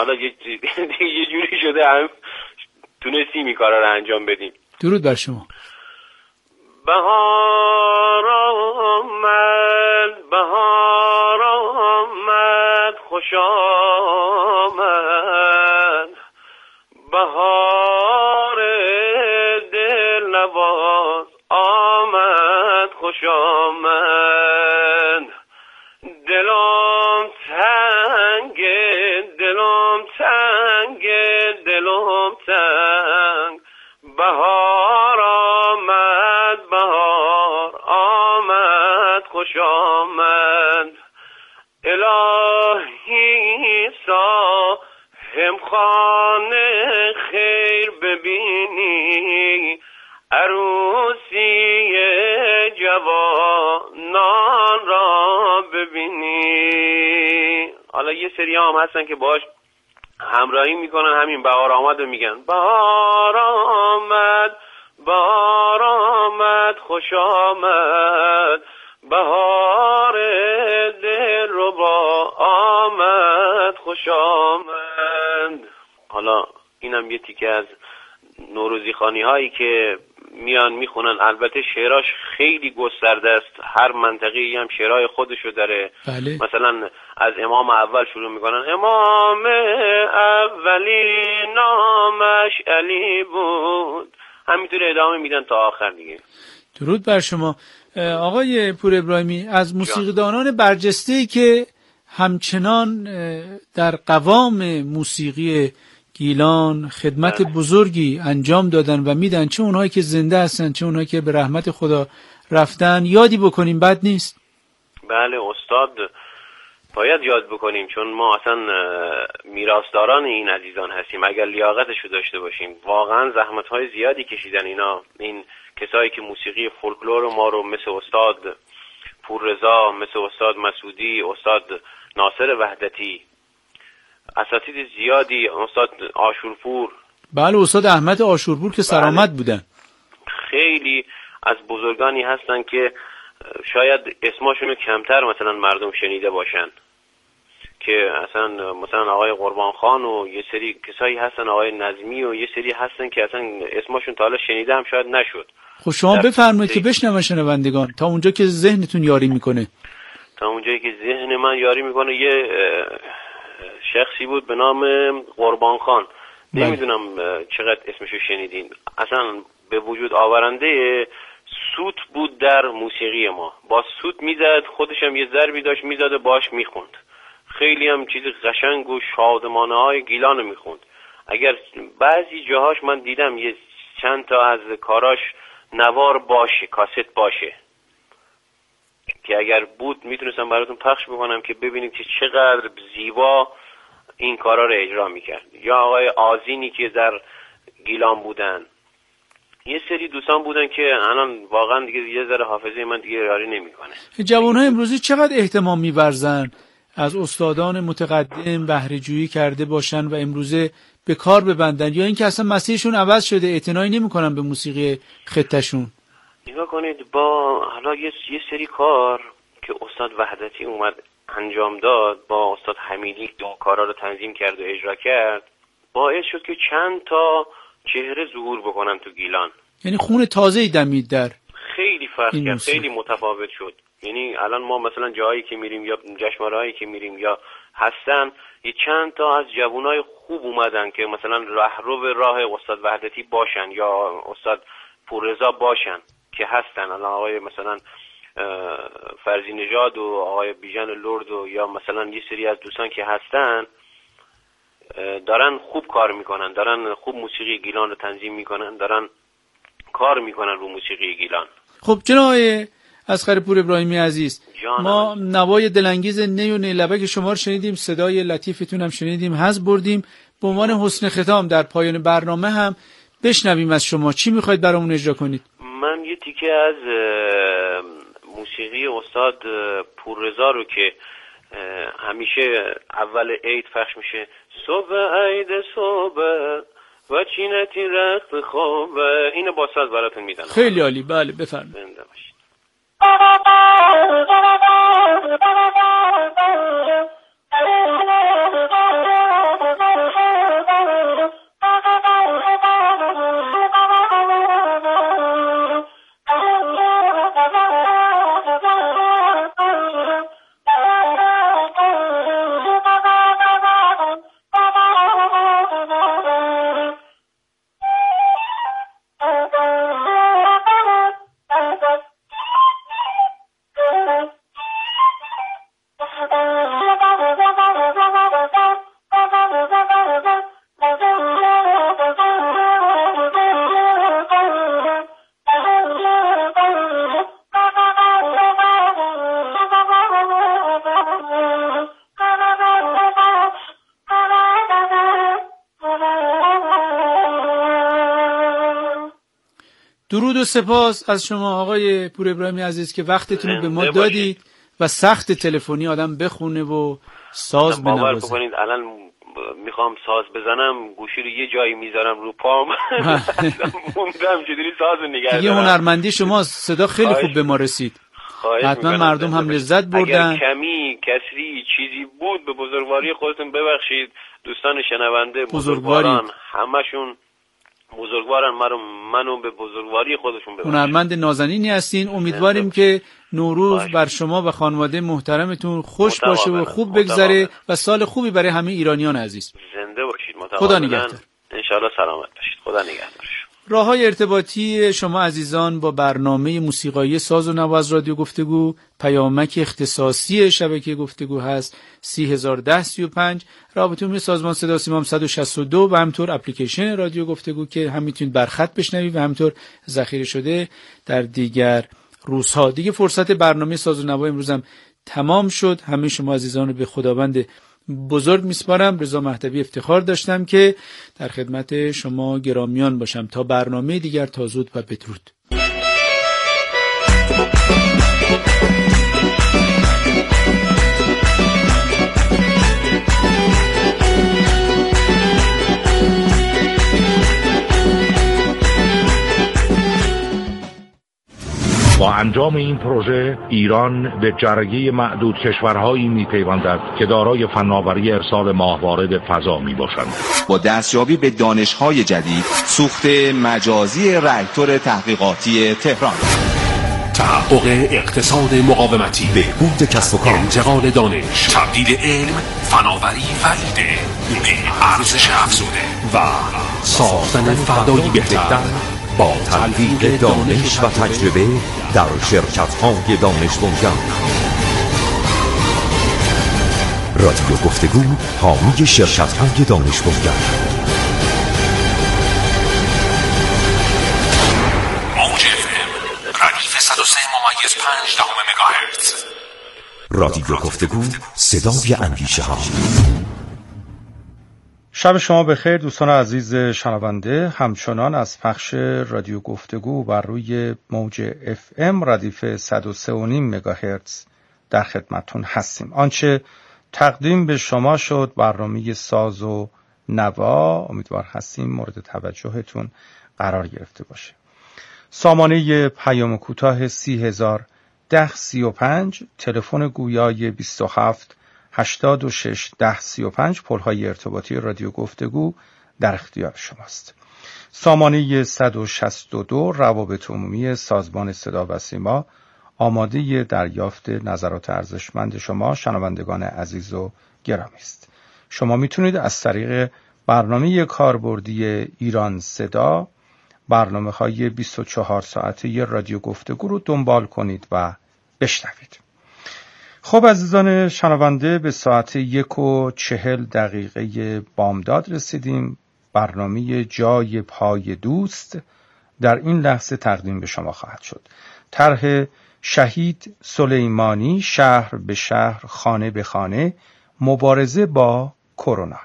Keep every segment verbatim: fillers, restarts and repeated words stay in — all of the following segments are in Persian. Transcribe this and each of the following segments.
حالا یه یه جوری شده هم تونستیم این کارا رو انجام بدیم. درود بر شما. بهار آمد بهار آمد خوش آمد بهار دل نواز آمد خوش آمد دلم تنگ دلم تنگ دلم تنگ بهار آمد بهار آمد خوش آمد الهی صاحب خانه خیر ببینی عروسی جوانان را ببینی. حالا یه سری هم هستن که باش همراهی میکنن همین بهار آمد رو میگن بهار آمد بهار آمد خوش آمد بهار دل رو با آمد خوش آمد. حالا اینم یه تیکه از نوروزی خوانی هایی که میان میخونن. البته شعراش خیلی گسترده است، هر منطقه‌ای هم شعرهای خودشو داره. بله. مثلا از امام اول شروع میکنن امام اولی نامش علی بود، همینطور ادامه میدن تا آخر دیگه. درود بر شما آقای پور ابراهیمی. از موسیقیدانان برجسته‌ای که همچنان در قوام موسیقی گیلان خدمت بزرگی انجام دادن و میدن، چه اونهایی که زنده هستن چه اونهایی که به رحمت خدا رفتن، یادی بکنیم بد نیست. بله استاد باید یاد بکنیم، چون ما اصلا میراثداران این عزیزان هستیم. اگر لیاقتشو داشته باشیم واقعا زحمت‌های زیادی کشیدن اینا، این کسایی که موسیقی فولکلور ما رو مثل استاد پوررضا، مثل استاد مسعودی، استاد ناصر وحدتی، اساتید زیادی، استاد عاشورپور. بله استاد احمد عاشورپور که سرآمد بودن. خیلی از بزرگانی هستن که شاید اسمشون کمتر مثلا مردم شنیده باشن، که اصلا مثلا آقای قربان خان و یه سری کسایی هستن، آقای نظمی و یه سری هستن که اصلا اسمشون تا حالا شنیده هم شاید نشد. خب شما بفرمایید که بشنون شنوندگان تا اونجا که ذهنتون یاری میکنه. تا اونجایی که ذهن من یاری میکنه یه شخصی بود به نام قربان خان. نمیدونم چقدر اسمشو شنیدین. اصلا به وجود آورنده سوت بود در موسیقی ما. با سوت میزد، خودش هم یه ضربی داشت میزد و باش میخوند. خیلی هم چیز قشنگ و شادمانه های گیلانو میخوند. اگر بعضی جاهاش من دیدم یه چند تا از کاراش نوار باشه، کاست باشه، که اگر بود میتونستم براتون پخش بکنم که ببینید که چقدر زیبا این کارا رو اجرا میکرد. یا آقای آذینی که در گیلان بودن، یه سری دوستان بودن که الان واقعا دیگه یه ذره حافظه من دیگه یاری نمیکنه. جوانای امروزی چقدر اهتمام می‌ورزن از استادان متقدم بهره‌جویی کرده باشن و امروزه به کار ببندن، یا اینکه اصلا مسیرشون عوض شده، اعتنایی نمی‌کنن به موسیقی خطه‌شون. نگاه کنید با حالا یه, یه سری کار که استاد وحدتی اومد انجام داد، با استاد حمیدی دو کارا رو تنظیم کرد و اجرا کرد، باعث شد که چند تا چهره ظهور بکنن تو گیلان. یعنی خون تازه‌ای دمید در خیلی فرق کرد، خیلی متفاوت شد. یعنی الان ما مثلا جایی که میریم یا جشنواره‌ای که میریم یا هستن، یه چند تا از جوانای خوب اومدن که مثلا راهرو راه استاد وحدتی باشن یا استاد پوررضا باشن که هستن. الان آقای مثلا فرزی نژاد و آقای بیژن لرد و یا مثلا یه سری از دوستان که هستن دارن خوب کار میکنن، دارن خوب موسیقی گیلان رو تنظیم میکنن، دارن کار میکنن رو موسیقی گیلان. خب جناب اصغر پور ابراهیمی عزیز، ما نوای دلانگیز نی و نیلبک شما رو شنیدیم، صدای لطیفتون هم شنیدیم، حظ بردیم. به عنوان حسن ختام در پایان برنامه هم بشنویم از شما چی میخواید برامون اجرا کنید. من یه تیکه از موسیقی استاد پوررضا رو که همیشه اول عید پخش میشه، صبح عید صبح و چینتی رخت خوب، اینو با ساز براتون میدن. خیلی عالی، بله بفرمایید. زنده باشید. درود و سپاس از شما آقای پور ابراهیمی عزیز که وقتتون رو به ما دادید و سخت تلفنی آدم بخونه و ساز بنوازه. باور بکنید الان میخوام ساز بزنم گوشی رو یه جایی میذارم رو پام موندم چجوری ساز نگه دارم. دیگه هنرمندی شما صدا خیلی خوب به ما رسید. حتما مردم هم لذت بردن. اگر کمی کسری چیزی بود به بزرگواری خودتون ببخشید. دوستان شنونده بزرگواران همشون بزرگوارن، منو منو به بزرگواری خودشون ببخشید. هنرمند نازنینی هستین. امیدواریم که نوروز باش. بر شما و خانواده محترمتون خوش باشه و خوب بگذره و سال خوبی برای همه ایرانیان عزیز. زنده باشید. خدا نگهدار. ان شاءالله سلامت باشید. خدا نگهدار. راه‌های ارتباطی شما عزیزان با برنامه موسیقایی ساز و نواز رادیو گفتگو، پیامک اختصاصی شبکه گفتگو هست سی هزار و ده سی و پنج. رابطه عمومی سازمان صدا سیما صد و شصت و دو و همطور اپلیکیشن رادیو گفتگو که هم میتونید بر خط بشنوید و همطور ذخیره شده در دیگر روزها. دیگه فرصت برنامه ساز و نوا امروز هم تمام شد. همه شما عزیزان رو به خداوند بزرگ میسپارم. رضا مهدوی افتخار داشتم که در خدمت شما گرامیان باشم. تا برنامه دیگر، تا زود و بدرود. با انجام این پروژه ایران به جرگه معدود کشورهایی می‌پیوندد که دارای فناوری ارسال ماهواره فضا میباشند. با دستیابی به دانش‌های جدید، سوخت مجازی راکتور تحقیقاتی تهران، تحقق اقتصاد مقاومتی، بهبود کسب و کار، انتقال دانش، تبدیل علم، فناوری فریده به ارزش افزوده و ساختن فردایی بهتر با تلفیق دانش و تجربه در شرکت‌های دانش بنیان. رادیو گفتگو حامی شرکت‌های دانش بنیان. موج اف ام ردیف صد و سه ممیز پنج دهم مگاهرتز. رادیو گفتگو صدای اندیشه ها. شب شما بخیر دوستان عزیز شنونده. همچنان از پخش رادیو گفتگو بر روی موج اف ام ردیف صد و سه و نیم مگاهرتز در خدمتون هستیم. آنچه تقدیم به شما شد برنامه ساز و نوا، امیدوار هستیم مورد توجهتون قرار گرفته باشه. سامانه پیام کوتاه سی هزار ده سی و پنج، تلفن گویای بیست و هفت هشتاد و شش ده سی و پنج، پل‌های ارتباطی رادیو گفتگو در اختیار شماست. سامانه صد و شصت و دو، روابط عمومی سازمان صدا و سیما، آماده دریافت نظرات ارزشمند شما شنوندگان عزیز و گرامی است. شما میتونید از طریق برنامه کاربردی ایران صدا برنامه‌های بیست و چهار ساعته رادیو گفتگو رو دنبال کنید و بشنوید. خب عزیزان شنونده، به ساعت یک و چهل دقیقه بامداد رسیدیم. برنامه جای پای دوست در این لحظه تقدیم به شما خواهد شد. طرح شهید سلیمانی، شهر به شهر، خانه به خانه، مبارزه با کرونا.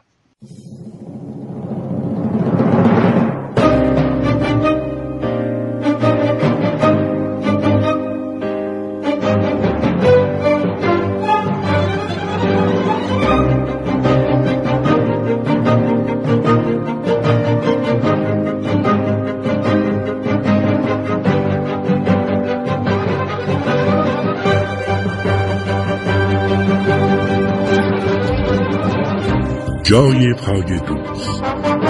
جای پای دوست.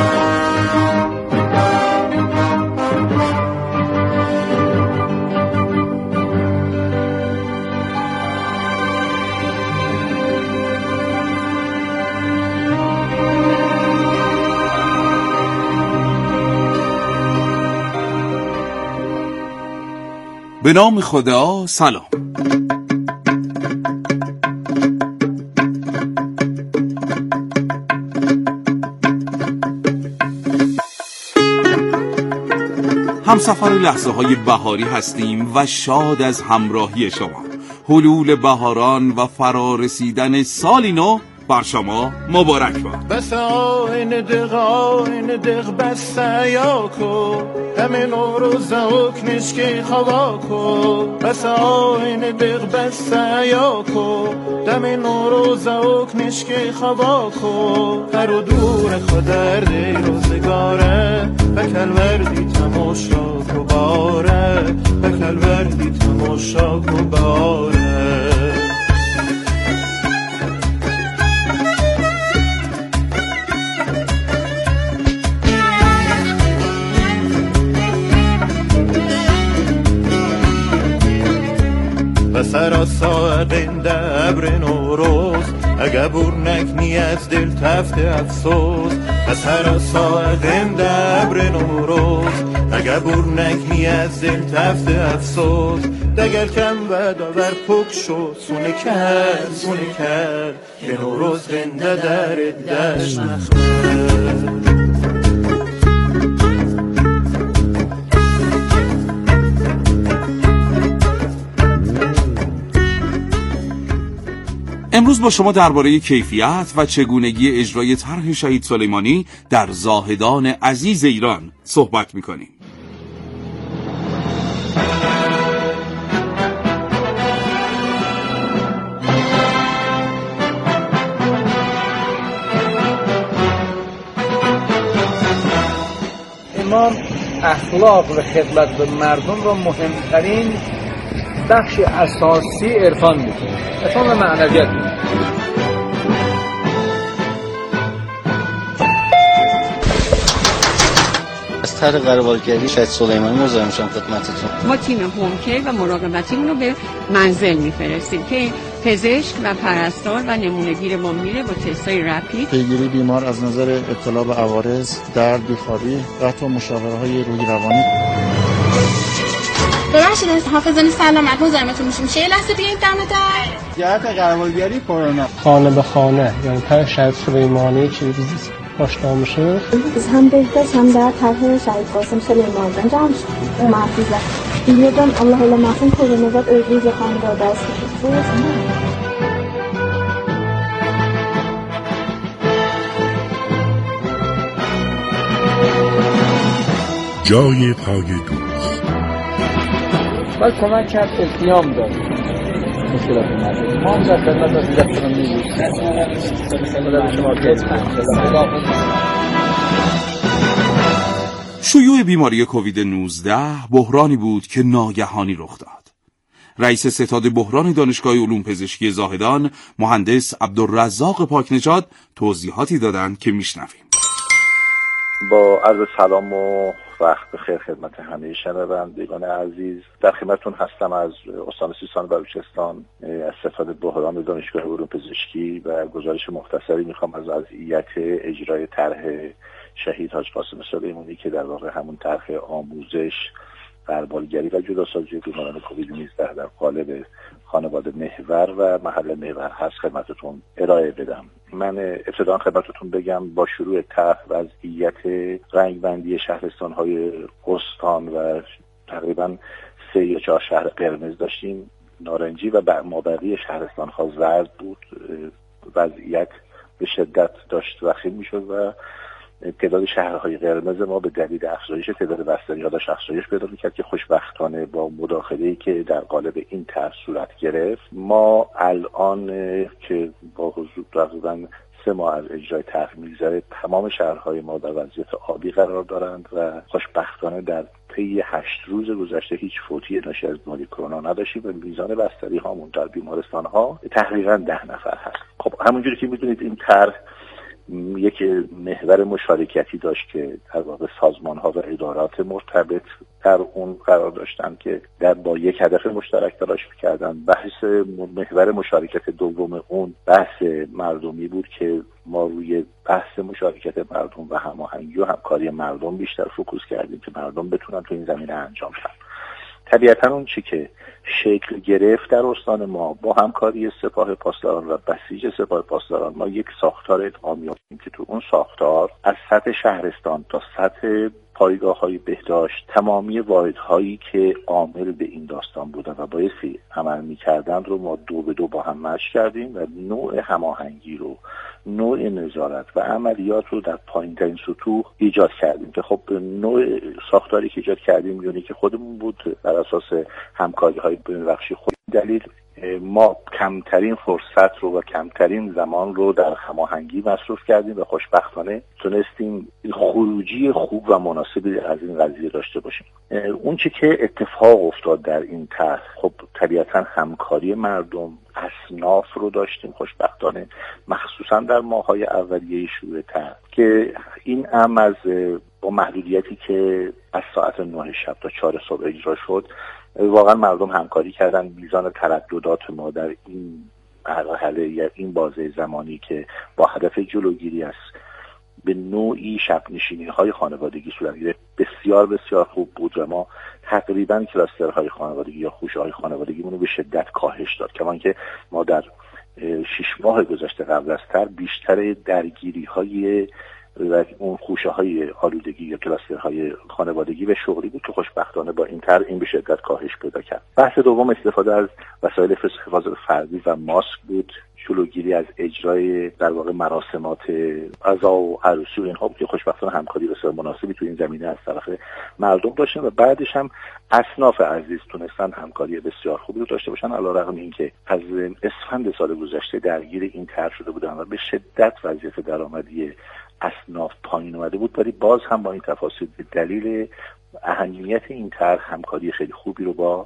به نام خدا. سلام. همسفر لحظه های بهاری هستیم و شاد از همراهی شما. حلول بهاران و فرارسیدن سالی نو بر شما مبارک باد. بس آین دق آین دق بس سیاکو همه نوروز اوک نشکی خواکو بس آین دق بس سیاکو دم نوروز اوک نشکی خواکو هر و دور خودر دی روزگاره بکل وردی تماشا کو باره بکل وردی تماشا کو باره. سرا ساقین دبر نوروز اگه برنک نی از دل تفت افسوس سرا ساقین دبر نوروز اگه برنک نی از دل تفت افسوس دگر کم و داور پک شد سونه کرد سونه کرد که نوروز غنده در دشت نخورد. امروز با شما درباره کیفیت و چگونگی اجرای طرح شهید سلیمانی در زاهدان عزیز ایران صحبت می‌کنیم. امام اخلاق و خدمت به مردم را مهمترین بخش اساسی عرفان می‌کنه. عرفان و معنویت می‌کنه. از طرح قربالگری شهید سلیمانی مزاحم شدم خدمتتون. ما تیم هوم‌کیر و مراقبتیمون رو به منزل می‌فرستیم که پزشک و پرستار و نمونه‌گیر ما میره با تست‌های رپید پیگیری بیمار از نظر ابتلا به عوارض، درد، بیخوابی و حتی مشاوره‌های روحی روانی. ببخشید از حافظان سلامت مزاحمتون میشیم. چه لحظه بیایید دم در. جهت قربالگری کرونا. خانه به خانه یعنی طرح شهید سلیمانی چیزی آشنا میشه. هم بهداشت هم در طرح شهید قاسم سلیمانی جمع شد. محفوظه. دیگران الله الله محفوظ کرونا زد ارزیز خانواده است. جای پای دوست باید کمک کرد التیام داد مشکلات مردم ما هم در خدمت از دیگر کنم میگوید شیوع بیماری کووید نوزده بحرانی بود که ناگهانی رخ داد. رئیس ستاد بحران دانشگاه علوم پزشکی زاهدان مهندس عبدالرزاق پاکنژاد توضیحاتی دادند که میشنویم. با عرض سلام و وقت بخیر خدمت همه شنوندگان عزیز، در خدمتتون هستم از استان سیستان و بلوچستان از ستاد بحران دانشگاه علوم پزشکی و گزارش مختصری میخوام از وضعیت اجرای طرح شهید حاج قاسم سلیمانی که در واقع همون طرح آموزش، غربالگری و جداسازی بیماران کووید نوزده در قالب خانواده محور و محل محور هست خدمتتون ارائه بدم. من ابتدا خدمتتون بگم با شروع طرح وضعیت رنگبندی شهرستان‌های استان و تقریبا سه یا چهار شهر قرمز داشتیم، نارنجی و مابقی شهرستان‌ها زرد بود. وضعیت به شدت داشت وخیم می‌شد و تعداد شهرهای قرمز ما به دلیل افزایش تعداد بستری‌ها داشت افزایش پیدا می‌کرد که خوشبختانه با مداخله‌ای که در قالب این طرح صورت گرفت ما الان که با حضور تقریباً سه ماه از اجرای طرح می‌گذره تمام شهرهای ما در وضعیت آبی قرار دارند و خوشبختانه در طی هشت روز گذشته هیچ فوتی ناشی از بیماری کرونا نداشتیم و میزان بستری هامون در بیمارستان ها تقریباً ده نفر هست. خب همونجوری که می‌دونید این طرح یک محور مشارکتی داشت که در واقع سازمان ها و ادارات مرتبط در اون قرار داشتن که در با یک هدف مشترک تلاش می‌کردن. بحث محور مشارکت دوم اون بحث مردمی بود که ما روی بحث مشارکت مردم و هماهنگی و همکاری مردم بیشتر فوکوس کردیم که مردم بتونن تو این زمینه انجام بدن. طبیعتا اون چی که شکل گرفت در استان ما با همکاری سپاه پاسداران و بسیج سپاه پاسداران ما یک ساختار ادغام یافتیم که تو اون ساختار از سطح شهرستان تا سطح پایگاه‌های بهداشت تمامی واحدهایی که عامل به این داستان بودن و بایستی عمل می‌کردن رو ما دو به دو با هم مچ کردیم و نوع هماهنگی رو، نوع نظارت و عملیات رو در پایین‌ترین سطوح ایجاد کردیم که خب نوع ساختاری که ایجاد کردیم یونی که خودمون بود بر اساس همکاری‌های بین‌بخشی خود. دلیل ما کمترین فرصت رو و کمترین زمان رو در هماهنگی مصرف کردیم و خوشبختانه تونستیم خروجی خوب و مناسبی از این قضیه داشته باشیم. اون چی که اتفاق افتاد در این طرح خب طبیعتا همکاری مردم، اصناف رو داشتیم خوشبختانه، مخصوصا در ماه‌های اولیه شروع طرح که این امر از با محدودیتی که از ساعت نه شب تا چهار صبح اجرا شد واقعا مردم همکاری کردن. میزان ترددات ما در این مرحله یا این بازه زمانی که با هدف جلوگیری از به نوعی شب نشینی های خانوادگی صورت گرفت بسیار بسیار خوب بود و ما تقریبا کلاسترهای خانوادگی یا خوشه های خانوادگی منو به شدت کاهش داد. کمان که ما در شش ماه گذشته قبل از تر بیشتر درگیری های و اون خوشه های آلودگی یا کلاسترهای خانوادگی و شغلی بود که خوشبختانه با این طرح این به شدت کاهش پیدا کرد. بحث دوم استفاده از وسایل حفاظت فردی و ماسک بود، جلوگیری از اجرای در واقع مراسمات عزا و عروسی و اینها بود که خوشبختانه همکاری بسیار مناسبی تو این زمینه از طرف مردم داشتن و بعدش هم اصناف عزیز تونستن همکاری بسیار خوبی رو داشته باشن علیرغم اینکه از اسفند سال گذشته درگیر این طرح شده بودن و به شدت وضعیت درآمدی اصناف پایین اومده بود، ولی باز هم با این تفاصیل به دلیل اهمیت این طرح همکاری خیلی خوبی رو با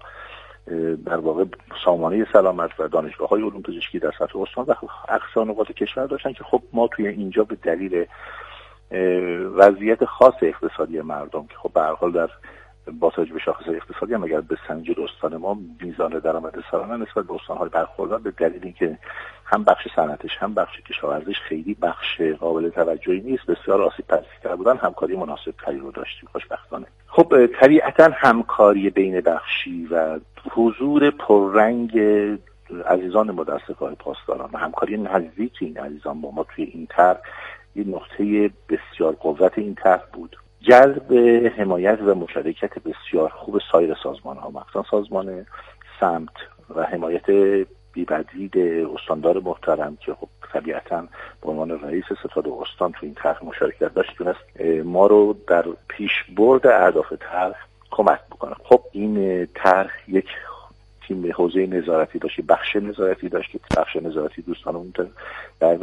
در واقع سامانه سلامت و دانشگاه‌های علوم پزشکی در سطح استان و اقصا نقاط کشور داشتن که خب ما توی اینجا به دلیل وضعیت خاص اقتصادی مردم که خب به هر حال در با توجه به شاخص اقتصادی هم اگر به سنجید استان ما میزان درآمد سالانه نسبت به استان‌های برخوردار به دلیل اینکه هم بخش صنعتش هم بخش کشاورزیش خیلی بخش قابل توجهی نیست بسیار آسیب پذیرتر بودن، همکاری مناسب تری رو داشتیم خوشبختانه. خب طبیعتا همکاری بین بخشی و حضور پررنگ عزیزان ما در سپاه پاسداران و همکاری نزدیک این عزیزان با ما توی این طرح این نقطه بسیار قوت این طرح بود. جلب حمایت و مشارکت بسیار خوب سایر سازمان‌ها، مخصوصا سازمان سمت و حمایت بی‌بدیل استاندار محترم که خب طبیعتاً به عنوان رئیس ستاد استان تو این طرح مشارکت داشت، تونست ما رو در پیشبرد اهداف طرح کمک بکنه. خب این طرح یک تیم حوزه نظارتی داشت، بخش نظارتی داشت که بخش نظارتی دوستانمون در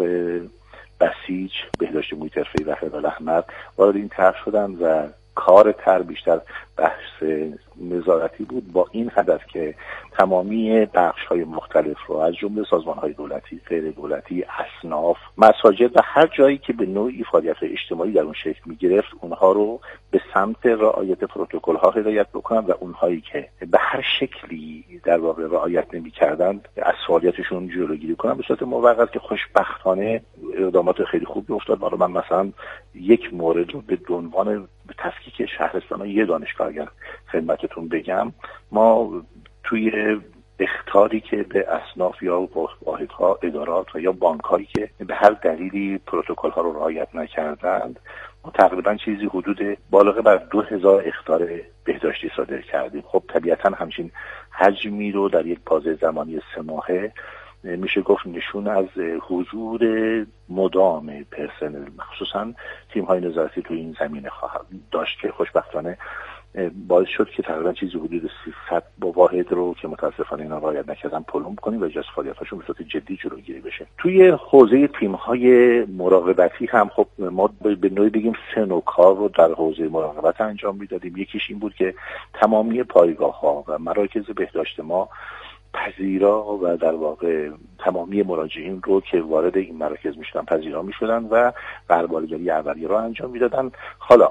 بسیج، بهداشت محیط حرفه‌ای و هلال احمر وارد این طرح شدن و کار طرح بیشتر بحث نظارتی بود با این هدف که تمامی بخش‌های مختلف رو از جمله سازمان‌های دولتی، غیر دولتی، اصناف، مساجد و هر جایی که به نوعی فعالیت اجتماعی در اون شکل می‌گرفت اونها رو به سمت رعایت پروتکل‌ها هدایت بکنن و اونهایی که به هر شکلی در واقع رعایت نمی‌کردند از فعالیتشون جلوگیری کنن به صورت موقت که خوشبختانه اقدامات خیلی خوبی افتاد. حالا من مثلا یک مورد رو به عنوان تفکیک شهرستان یه دانشگاه اگر خدمتتون بگم، ما توی اخطاری که به اصناف یا واحدها، ادارات و یا بانک‌هایی که به هر دلیلی پروتکل‌ها رو رعایت نکردند ما تقریبا چیزی حدود بالغ بر دو هزار اخطار بهداشتی صادر کردیم. خب طبیعتا همچین حجمی رو در یک بازه زمانی سه ماهه میشه گفت نشون از حضور مدام پرسنل مخصوصا تیم‌های نظارتی تو این زمینه خواهد داشت که خوشبختانه باعث شد که تقریبا چیزی حدود سیصد با واحد رو که متاسفانه اینا رعایت نکردن پلم کنیم و اجازه فعالیتاشون به صورت جدی جلوگیری بشه. توی حوزه تیم‌های مراقبتی هم خب ما به نوعی بگیم سه نوع کار رو در حوزه مراقبت انجام میدادیم. یکیش این بود که تمامی پایگاه‌ها و مراکز بهداشت ما پذیرا و در واقع تمامی مراجعین رو که وارد این مراکز میشدن پذیرا میشدن و غربالگری اولیه رو انجام میدادن. حالا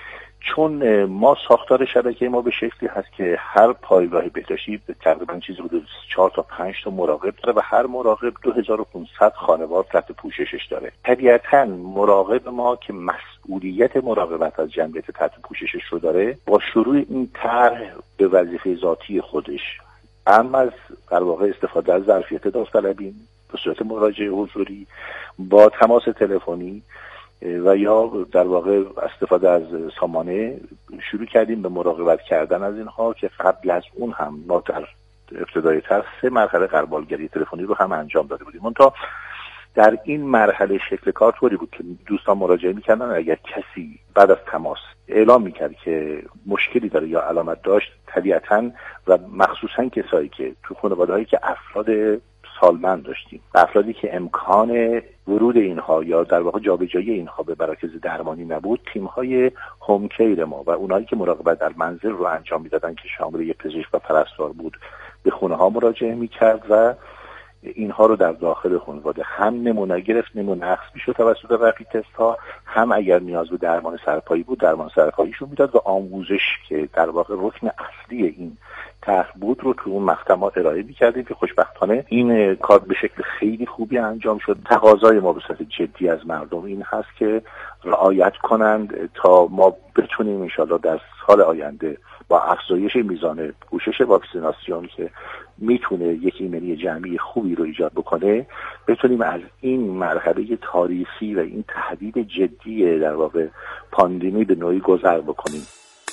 چون ما ساختار شبکه ما به شکلی هست که هر پایگاه بهداشتی تقریبا چیزی حدود چهار تا پنج تا مراقب داره و هر مراقب دو هزار و پانصد خانوار تحت پوششش داره. طبیعتاً مراقب ما که مسئولیت مراقبت از جمعیت تحت پوششش رو داره با شروع این طرح به وظیفه ذاتی خودش اما از در واقع استفاده از ظرفیت داوطلبی به صورت مراجعه حضوری با تماس تلفنی و یا در واقع استفاده از سامانه شروع کردیم به مراقبت کردن از اینها که قبل از اون هم ما در ابتدای تر سه مرحله غربالگری تلفنی رو هم انجام داده بودیم. منتها در این مرحله شکل کار طوری بود که دوستان مراجعه میکردن اگر کسی بعد از تماس اعلام میکرد که مشکلی داره یا علامت داشت، طبیعتاً و مخصوصاً کسایی که تو خانواده‌هایی که افراد سالمند داشتیم، افرادی که امکان ورود اینها یا در واقع جابجایی اینها به مراکز درمانی نبود، تیم‌های هوم کیر ما و اونایی که مراقبت در منزل رو انجام میدادن که شامل یک پزشک و پرستار بود، به خونه ها مراجعه میکرد و اینها رو در داخل خانواده هم نمونه گرفت، نمونه اخذ میشد توسط رپید تست ها، هم اگر نیاز به درمان سرپایی بود درمان سرپاییشون میداد و آموزش که در واقع رکن اصلی این طرح بود رو تو اون مقطع ما ارائه می‌کردیم که خوشبختانه این کار به شکل خیلی خوبی انجام شد. تقاضای ما به صورت جدی از مردم این هست که رعایت کنند تا ما بتونیم انشالله در سال آینده با افزایش میزان پوشش واکسیناسیون که میتونه یک ایمنی جمعی خوبی رو ایجاد بکنه، بتونیم از این مرحله تاریخی و این تهدید جدی در واقع پاندمی به نوعی گذر بکنیم.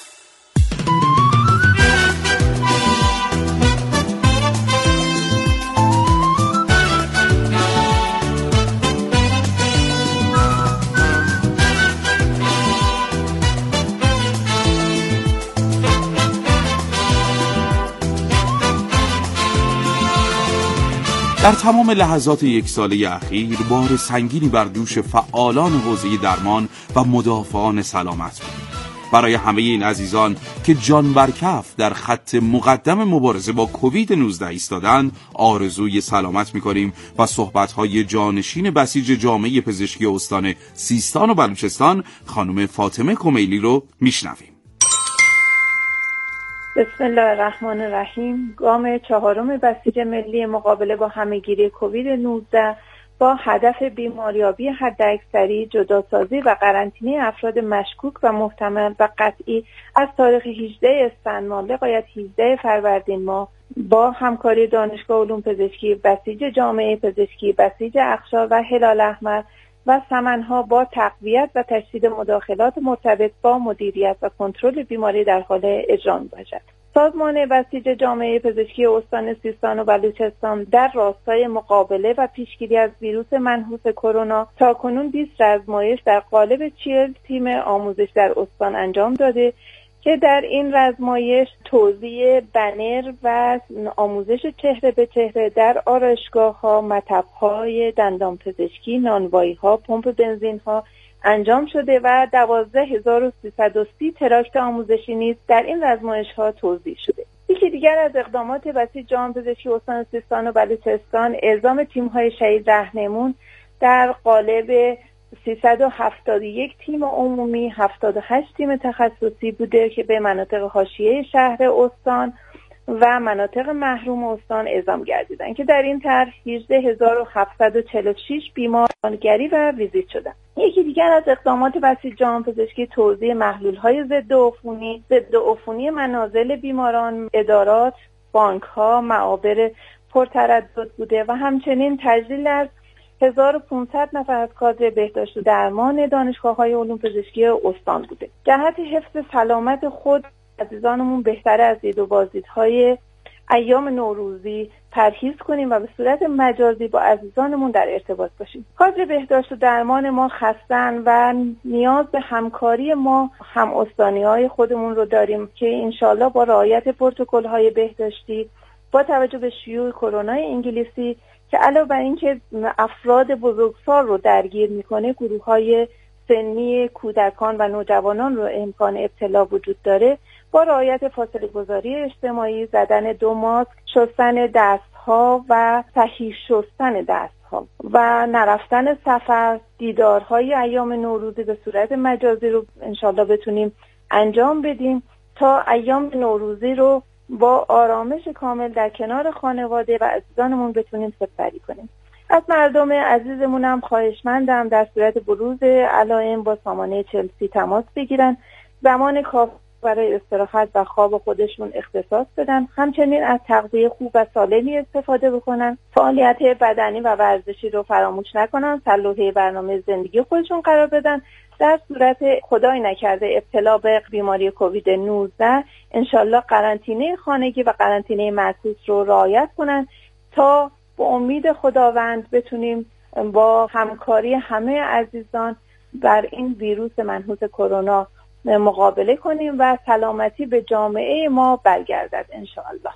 در تمام لحظات یک ساله اخیر بار سنگینی بر دوش فعالان حوزه درمان و مدافعان سلامت بود. برای همه این عزیزان که جان بر کف در خط مقدم مبارزه با کووید نوزده ایستادن آرزوی سلامت می‌کنیم و صحبت‌های جانشین بسیج جامعه پزشکی استان سیستان و بلوچستان خانم فاطمه کمیلی رو میشنویم. بسم الله الرحمن الرحیم. گام چهارم بسیج ملی مقابله با همه‌گیری کووید نوزده با هدف بیماریابی حداکثری، جداسازی و قرنطینه افراد مشکوک و محتمل و قطعی از تاریخ هجدهم اسفند ماه لغایت هجدهم فروردین ماه با همکاری دانشگاه علوم پزشکی، بسیج جامعه پزشکی، بسیج اقشار و هلال احمر و سمنها با تقویت و تشدید مداخلات مرتبط با مدیریت و کنترل بیماری در حال اجرا باشد. سازمان بسیج جامعه پزشکی استان سیستان و بلوچستان در راستای مقابله و پیشگیری از ویروس منحوس کرونا تاکنون بیست رزمایش در قالب چهل تیم آموزش در استان انجام داده که در این رزمایش توزیع بنر و آموزش چهره به چهره در آرایشگاه‌ها، مطب‌های دندان پزشکی، نانوایی‌ها، پمپ بنزین‌ها انجام شده و دوازده هزار و سیصد و سی تراکت آموزشی نیز در این رزمایش‌ها توزیع شده. یکی دیگر از اقدامات بسیج جامعه پزشکی استان سیستان و بلوچستان اعزام تیم‌های شهید رهنمون در قالب سیصد و هفتاد و یک تیم عمومی، هفتاد و هشت تیم تخصصی بوده که به مناطق حاشیه شهر استان و مناطق محروم استان اعزام گردیدند که در این طرح هجده هزار و هفتصد و چهل و شش بیمار رانگری و ویزیت شدند. یکی دیگر از اقدامات بسیج جامعه پزشکی توزیع محلول‌های ضد عفونی، ضد عفونی منازل بیماران، ادارات، بانک‌ها، معابر پرتردد بوده و همچنین تجلیل از هزار و پانصد نفر از کادر بهداشت و درمان دانشگاه‌های علوم پزشکی استان بوده. جهت حفظ سلامت خود عزیزانمون بهتره از دید و بازدیدهای ایام نوروزی پرهیز کنیم و به صورت مجازی با عزیزانمون در ارتباط باشیم. کادر بهداشت و درمان ما خستن و نیاز به همکاری ما هم استانی‌های خودمون رو داریم که انشالله با رعایت پروتکل‌های بهداشتی با توجه به شیوع کرونا انگلیسی که علاوه بر اینکه افراد بزرگسال رو درگیر میکنه، گروه‌های سنی کودکان و نوجوانان رو امکان ابتلا وجود داره، با رعایت فاصله گذاری اجتماعی، زدن دو ماسک، شستن دستها و صحیح شستن دستها و نرفتن سفر، دیدارهای ایام نوروزی به صورت مجازی رو انشالله بتونیم انجام بدیم تا ایام نوروزی رو با آرامش کامل در کنار خانواده و عزیزانمون بتونیم سپری کنیم. از مردم عزیزمونم خواهشمندم در صورت بروز علائم با سامانه چلسی تماس بگیرن. زمان کافی برای استراحت و خواب خودشون اختصاص بدن. همچنین از تغذیه خوب و سالمی استفاده بکنن. فعالیت بدنی و ورزشی رو فراموش نکنن. سلوحه برنامه زندگی خودشون قرار بدن. در صورت خدای نکرده ابتلا به بیماری کووید نوزده انشالله قرنطینه خانگی و قرنطینه معکوس رو رعایت کنن تا با امید خداوند بتونیم با همکاری همه عزیزان بر این ویروس منحوس کرونا مقابله کنیم و سلامتی به جامعه ما برگردد انشالله.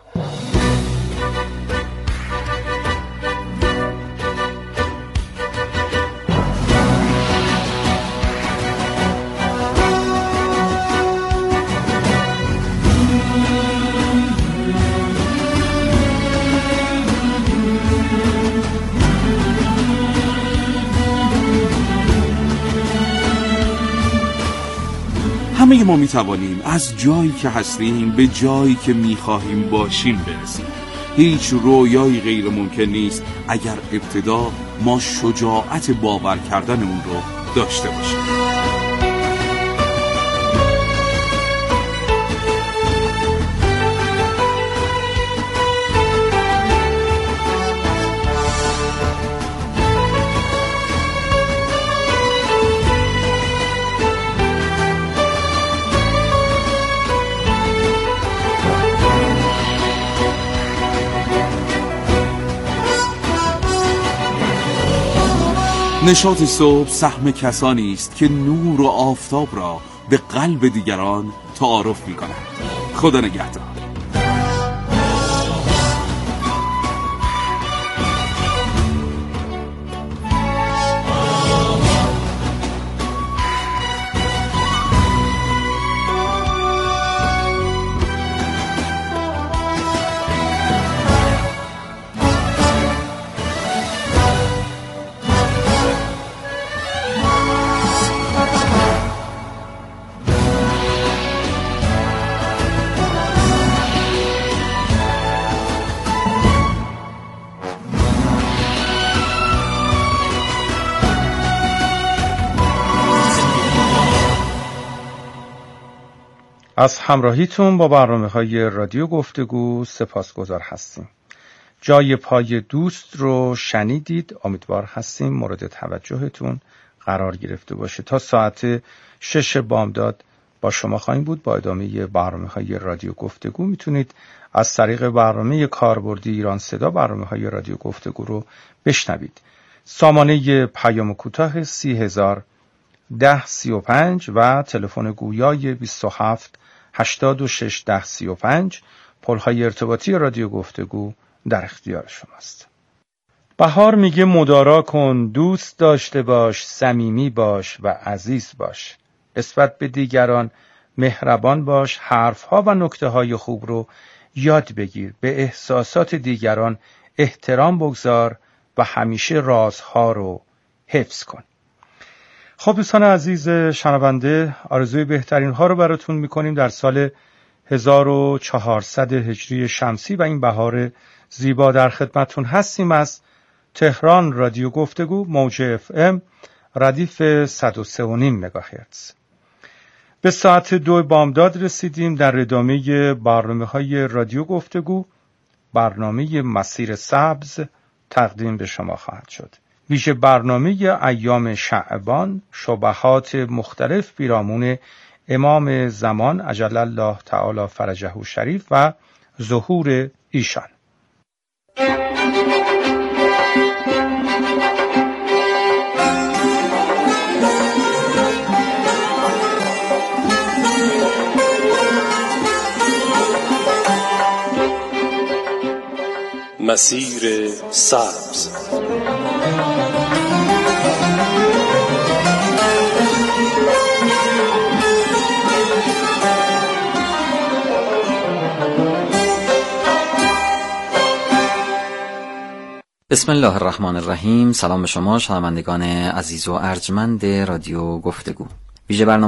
همه ما می توانیم از جایی که هستیم به جایی که می خواهیم باشیم برسیم. هیچ رویایی غیر ممکن نیست اگر ابتدا ما شجاعت باور کردن اون رو داشته باشیم. نشاط صبح سهم کسانی است که نور و آفتاب را به قلب دیگران تعارف می کنند. خدا نگهدار. از همراهیتون با برنامه‌های رادیو گفتگو سپاسگزار هستیم. جای پای دوست رو شنیدید. امیدوار هستیم مورد توجهتون قرار گرفته باشه. تا ساعت شش بامداد با شما خواهیم بود با ادامه برنامه‌های رادیو گفتگو. میتونید از طریق برنامه کاربردی ایران صدا برنامه‌های رادیو گفتگو رو بشنوید. سامانه پیام کوتاه سی هزار ده سی و پنج و تلفن گویای بیست و هفت هشتاد و شش ده سی و پنج پل‌های ارتباطی رادیو گفتگو در اختیار شماست. بهار میگه مدارا کن، دوست داشته باش، صمیمی باش و عزیز باش. نسبت به دیگران مهربان باش، حرفها و نکته‌های خوب رو یاد بگیر، به احساسات دیگران احترام بگذار و همیشه رازها رو حفظ کن. خب دوستان عزیز شنونده، آرزوی بهترین ها رو براتون میکنیم در سال هزار و چهارصد هجری شمسی و این بهار زیبا. در خدمتون هستیم از تهران رادیو گفتگو موج اف ام ردیف صد و سه و نیم مگاهرتز. به ساعت دو بامداد رسیدیم. در ادامه برنامه های رادیو گفتگو برنامه مسیر سبز تقدیم به شما خواهد شد. ویژه برنامه ایام شعبان، شبهات مختلف پیرامون امام زمان عجل الله تعالی فرجه شریف و ظهور ایشان. مسیر سبز. بسم الله الرحمن الرحیم. سلام به شما شنوندگان عزیز و ارجمند رادیو گفتگو. ویژه برنامه